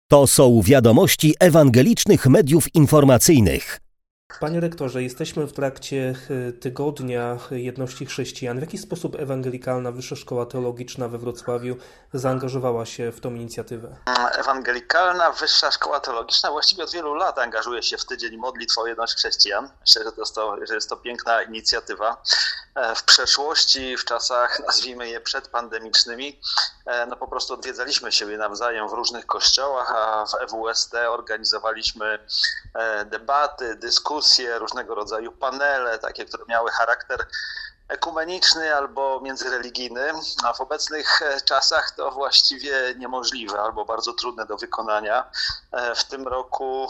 To są wiadomości ewangelicznych mediów informacyjnych. Panie rektorze, jesteśmy w trakcie Tygodnia Jedności Chrześcijan. W jaki sposób Ewangelikalna Wyższa Szkoła Teologiczna we Wrocławiu zaangażowała się w tą inicjatywę? Ewangelikalna Wyższa Szkoła Teologiczna właściwie od wielu lat angażuje się w Tydzień Modlitw o Jedność Chrześcijan. Myślę, że jest to piękna inicjatywa. W przeszłości, w czasach, nazwijmy je przedpandemicznymi, po prostu odwiedzaliśmy siebie nawzajem w różnych kościołach, a w EWST organizowaliśmy debaty, dyskusje, różnego rodzaju panele, takie, które miały charakter ekumeniczny albo międzyreligijny, a w obecnych czasach to właściwie niemożliwe albo bardzo trudne do wykonania. W tym roku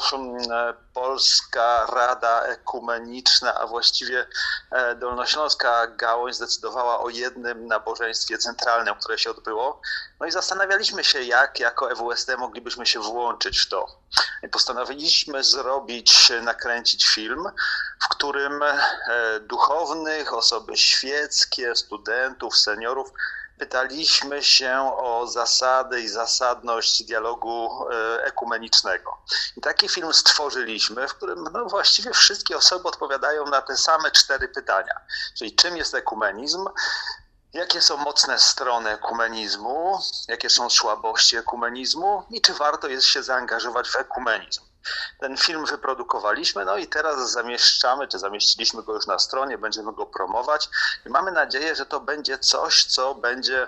Polska Rada Ekumeniczna, a właściwie Dolnośląska Gałąź zdecydowała o jednym nabożeństwie centralnym, które się odbyło. No i zastanawialiśmy się, jak jako EWST moglibyśmy się włączyć w to. I postanowiliśmy nakręcić film, w którym duchownych, osoby świeckie, studentów, seniorów pytaliśmy się o zasady i zasadność dialogu ekumenicznego. I taki film stworzyliśmy, w którym właściwie wszystkie osoby odpowiadają na te same 4 pytania. Czyli czym jest ekumenizm? Jakie są mocne strony ekumenizmu? Jakie są słabości ekumenizmu? I czy warto jest się zaangażować w ekumenizm? Ten film wyprodukowaliśmy, i teraz zamieściliśmy go już na stronie, będziemy go promować i mamy nadzieję, że to będzie coś, co będzie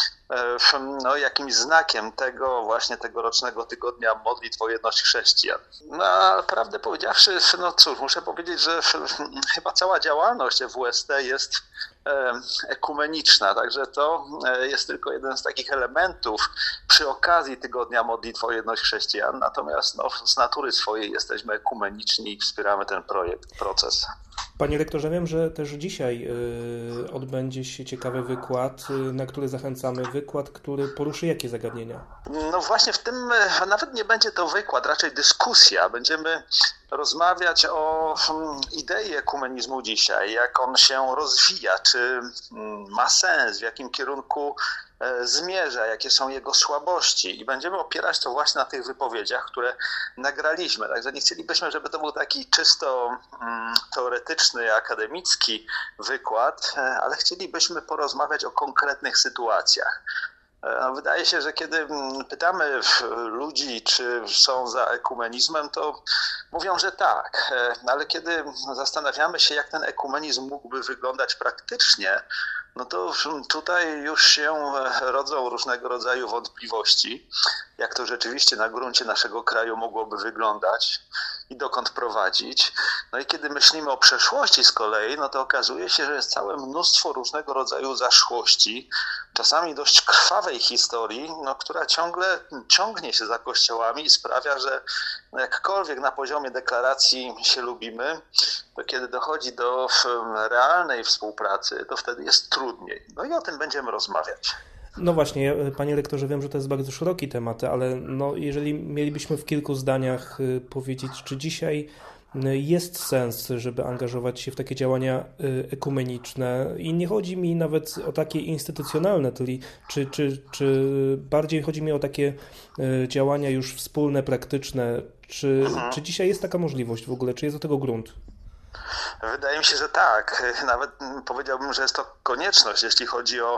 jakimś znakiem tegorocznego Tygodnia Modlitw o Jedność Chrześcijan. A prawdę powiedziawszy, muszę powiedzieć, że chyba cała działalność EWST jest ekumeniczna, także to jest tylko jeden z takich elementów przy okazji Tygodnia Modlitw o Jedność Chrześcijan, natomiast z natury swojej jesteśmy ekumeniczni i wspieramy ten proces. Panie rektorze, wiem, że też dzisiaj odbędzie się ciekawy wykład, na który zachęcamy. Wykład, który poruszy jakie zagadnienia? Właśnie w tym nawet nie będzie to wykład, raczej dyskusja. Będziemy rozmawiać o idei ekumenizmu dzisiaj, jak on się rozwija, czy ma sens, w jakim kierunku zmierza, jakie są jego słabości i będziemy opierać to właśnie na tych wypowiedziach, które nagraliśmy. Także nie chcielibyśmy, żeby to był taki czysto teoretyczny, akademicki wykład, ale chcielibyśmy porozmawiać o konkretnych sytuacjach. Wydaje się, że kiedy pytamy ludzi, czy są za ekumenizmem, to mówią, że tak, ale kiedy zastanawiamy się, jak ten ekumenizm mógłby wyglądać praktycznie, to tutaj już się rodzą różnego rodzaju wątpliwości, jak to rzeczywiście na gruncie naszego kraju mogłoby wyglądać i dokąd prowadzić. I kiedy myślimy o przeszłości z kolei, to okazuje się, że jest całe mnóstwo różnego rodzaju zaszłości, czasami dość krwawej historii, która ciągle ciągnie się za kościołami i sprawia, że jakkolwiek na poziomie deklaracji się lubimy, to kiedy dochodzi do realnej współpracy, to wtedy jest trudniej. I o tym będziemy rozmawiać. Właśnie, panie rektorze, wiem, że to jest bardzo szeroki temat, ale jeżeli mielibyśmy w kilku zdaniach powiedzieć, czy dzisiaj jest sens, żeby angażować się w takie działania ekumeniczne i nie chodzi mi nawet o takie instytucjonalne, czy bardziej chodzi mi o takie działania już wspólne, praktyczne, czy dzisiaj jest taka możliwość w ogóle, czy jest do tego grunt? Wydaje mi się, że tak. Nawet powiedziałbym, że jest to konieczność, jeśli chodzi o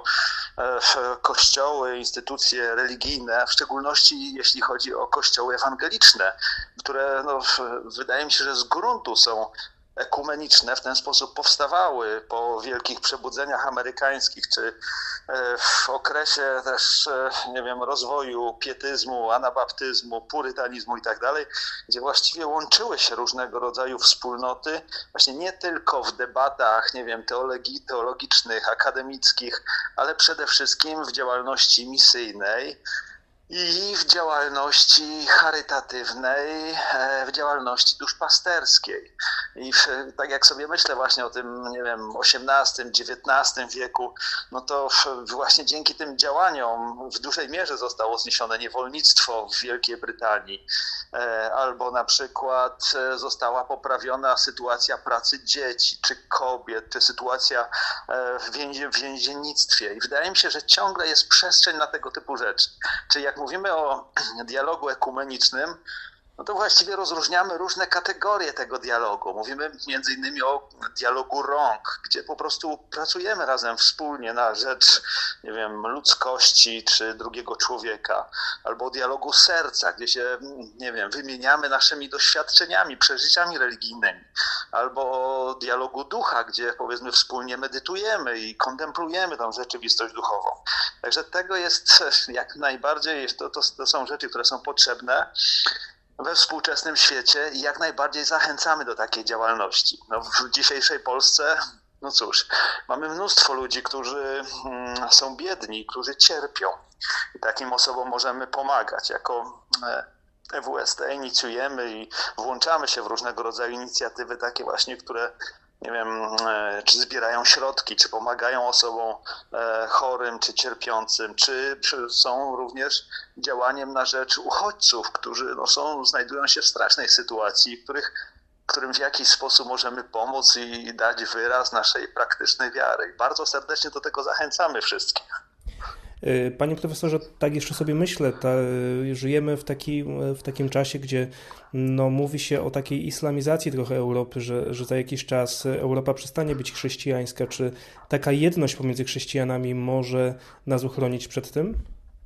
kościoły, instytucje religijne, w szczególności jeśli chodzi o kościoły ewangeliczne, które wydaje mi się, że z gruntu są ekumeniczne, w ten sposób powstawały po wielkich przebudzeniach amerykańskich, czy w okresie też, rozwoju pietyzmu, anabaptyzmu, purytanizmu i tak dalej, gdzie właściwie łączyły się różnego rodzaju wspólnoty, właśnie nie tylko w debatach, teologicznych, akademickich, ale przede wszystkim w działalności misyjnej i w działalności charytatywnej, w działalności duszpasterskiej. I tak jak sobie myślę właśnie o tym, XVIII, XIX wieku, to właśnie dzięki tym działaniom w dużej mierze zostało zniesione niewolnictwo w Wielkiej Brytanii, albo na przykład została poprawiona sytuacja pracy dzieci, czy kobiet, czy sytuacja w więziennictwie. I wydaje mi się, że ciągle jest przestrzeń na tego typu rzeczy. Czyli jak mówimy o dialogu ekumenicznym, no to właściwie rozróżniamy różne kategorie tego dialogu. Mówimy między innymi o dialogu rąk, gdzie po prostu pracujemy razem wspólnie na rzecz, nie wiem, ludzkości czy drugiego człowieka. Albo o dialogu serca, gdzie się, nie wiem, wymieniamy naszymi doświadczeniami, przeżyciami religijnymi. Albo o dialogu ducha, gdzie powiedzmy wspólnie medytujemy i kontemplujemy tą rzeczywistość duchową. Także tego jest jak najbardziej, to są rzeczy, które są potrzebne we współczesnym świecie i jak najbardziej zachęcamy do takiej działalności. No, w dzisiejszej Polsce, no cóż, mamy mnóstwo ludzi, którzy są biedni, którzy cierpią. I takim osobom możemy pomagać. Jako EWST inicjujemy i włączamy się w różnego rodzaju inicjatywy takie właśnie, które nie wiem, czy zbierają środki, czy pomagają osobom chorym, czy cierpiącym, czy są również działaniem na rzecz uchodźców, którzy znajdują się w strasznej sytuacji, którym w jakiś sposób możemy pomóc i dać wyraz naszej praktycznej wiary. Bardzo serdecznie do tego zachęcamy wszystkich. Panie profesorze, tak jeszcze sobie myślę, żyjemy w takim czasie, gdzie mówi się o takiej islamizacji trochę Europy, że za jakiś czas Europa przestanie być chrześcijańska. Czy taka jedność pomiędzy chrześcijanami może nas uchronić przed tym?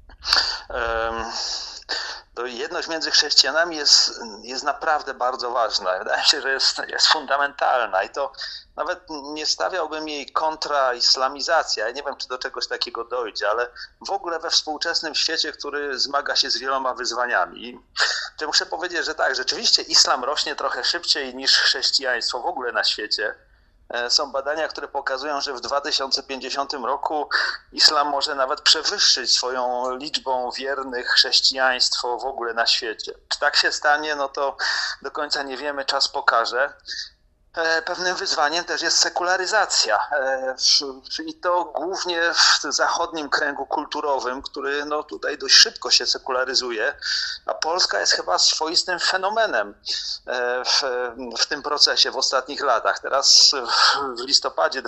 To jedność między chrześcijanami jest naprawdę bardzo ważna. Wydaje mi się, że jest fundamentalna i to nawet nie stawiałbym jej kontra islamizacja. Ja nie wiem, czy do czegoś takiego dojdzie, ale w ogóle we współczesnym świecie, który zmaga się z wieloma wyzwaniami. Muszę powiedzieć, że tak, rzeczywiście islam rośnie trochę szybciej niż chrześcijaństwo w ogóle na świecie. Są badania, które pokazują, że w 2050 roku islam może nawet przewyższyć swoją liczbą wiernych chrześcijaństwo w ogóle na świecie. Czy tak się stanie, no to do końca nie wiemy, czas pokaże. Pewnym wyzwaniem też jest sekularyzacja i to głównie w zachodnim kręgu kulturowym, który tutaj dość szybko się sekularyzuje, a Polska jest chyba swoistym fenomenem w tym procesie w ostatnich latach. Teraz w listopadzie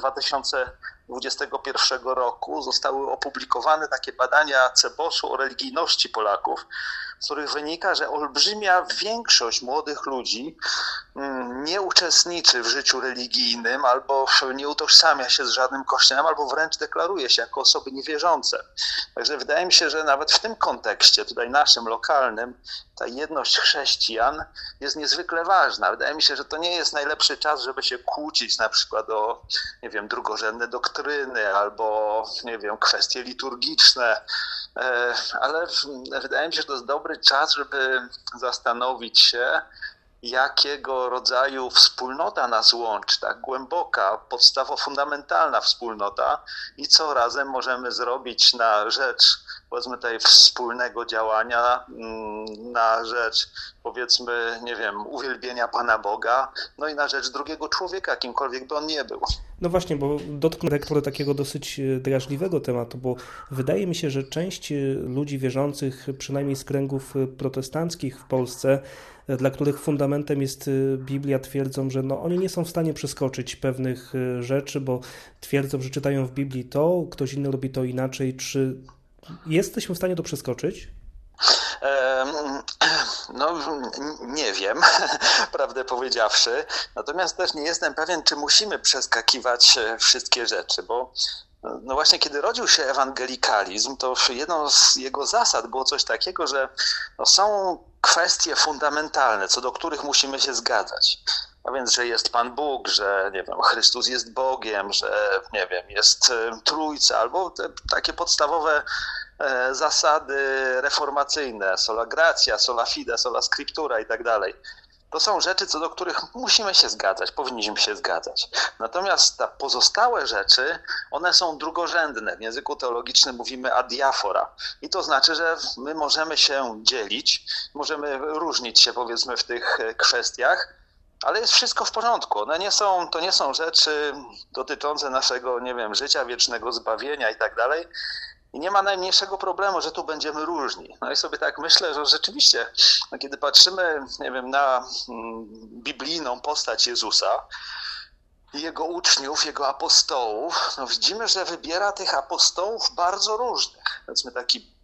2021 roku zostały opublikowane takie badania CEBOS-u o religijności Polaków, z których wynika, że olbrzymia większość młodych ludzi nie uczestniczy w życiu religijnym albo nie utożsamia się z żadnym kościołem, albo wręcz deklaruje się jako osoby niewierzące. Także wydaje mi się, że nawet w tym kontekście, tutaj naszym, lokalnym, ta jedność chrześcijan jest niezwykle ważna. Wydaje mi się, że to nie jest najlepszy czas, żeby się kłócić na przykład o, nie wiem, drugorzędne doktryny albo, nie wiem, kwestie liturgiczne, ale wydaje mi się, że to jest dobry czas, żeby zastanowić się, jakiego rodzaju wspólnota nas łączy, tak głęboka, fundamentalna wspólnota i co razem możemy zrobić na rzecz, powiedzmy, tej wspólnego działania, na rzecz, powiedzmy, nie wiem, uwielbienia Pana Boga, no i na rzecz drugiego człowieka, kimkolwiek by on nie był. No właśnie, bo dotknę rektor takiego dosyć drażliwego tematu, bo wydaje mi się, że część ludzi wierzących, przynajmniej z kręgów protestanckich w Polsce, dla których fundamentem jest Biblia, twierdzą, że oni nie są w stanie przeskoczyć pewnych rzeczy, bo twierdzą, że czytają w Biblii to, ktoś inny robi to inaczej. Czy jesteśmy w stanie to przeskoczyć? No nie wiem, prawdę powiedziawszy, natomiast też nie jestem pewien, czy musimy przeskakiwać wszystkie rzeczy, bo no właśnie kiedy rodził się ewangelikalizm, to jedną z jego zasad było coś takiego, że są kwestie fundamentalne, co do których musimy się zgadzać. A więc, że jest Pan Bóg, że nie wiem, Chrystus jest Bogiem, że nie wiem, jest Trójca, albo te takie podstawowe zasady reformacyjne, sola gratia, sola fide, sola scriptura i tak dalej. To są rzeczy, co do których musimy się zgadzać, powinniśmy się zgadzać. Natomiast te pozostałe rzeczy, one są drugorzędne. W języku teologicznym mówimy adiafora. I to znaczy, że my możemy się dzielić, możemy różnić się, powiedzmy, w tych kwestiach, ale jest wszystko w porządku. To nie są rzeczy dotyczące naszego, nie wiem, życia wiecznego, zbawienia i tak dalej. I nie ma najmniejszego problemu, że tu będziemy różni. No i sobie tak myślę, że rzeczywiście, kiedy patrzymy, nie wiem, na biblijną postać Jezusa i Jego uczniów, Jego apostołów, widzimy, że wybiera tych apostołów bardzo różnych. Powiedzmy taki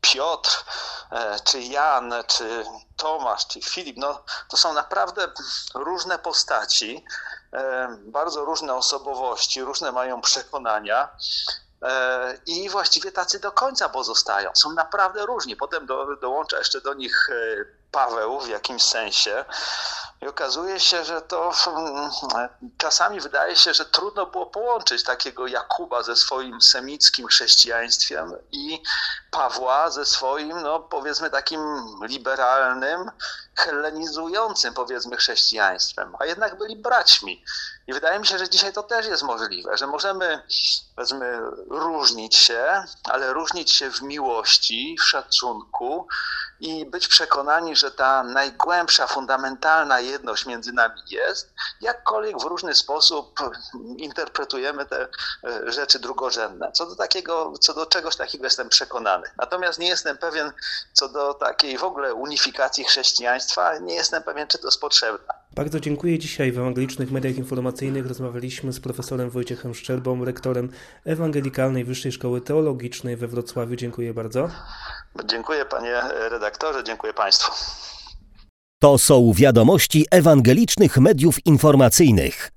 Piotr, czy Jan, czy Tomasz, czy Filip, no to są naprawdę różne postaci, bardzo różne osobowości, różne mają przekonania i właściwie tacy do końca pozostają. Są naprawdę różni. Potem dołącza jeszcze do nich Paweł w jakimś sensie i okazuje się, że to czasami wydaje się, że trudno było połączyć takiego Jakuba ze swoim semickim chrześcijaństwem i Pawła ze swoim, no powiedzmy takim liberalnym, hellenizującym powiedzmy chrześcijaństwem, a jednak byli braćmi. I wydaje mi się, że dzisiaj to też jest możliwe, że możemy powiedzmy różnić się, ale różnić się w miłości, w szacunku i być przekonani, że ta najgłębsza, fundamentalna jedność między nami jest, jakkolwiek w różny sposób interpretujemy te rzeczy drugorzędne. Co do czegoś takiego jestem przekonany. Natomiast nie jestem pewien co do takiej w ogóle unifikacji chrześcijaństwa, nie jestem pewien, czy to jest potrzebne. Bardzo dziękuję. Dzisiaj w Ewangelicznych Mediach Informacyjnych rozmawialiśmy z profesorem Wojciechem Szczerbą, rektorem Ewangelikalnej Wyższej Szkoły Teologicznej we Wrocławiu. Dziękuję bardzo. Dziękuję panie redaktorze, dziękuję państwu. To są wiadomości Ewangelicznych Mediów Informacyjnych.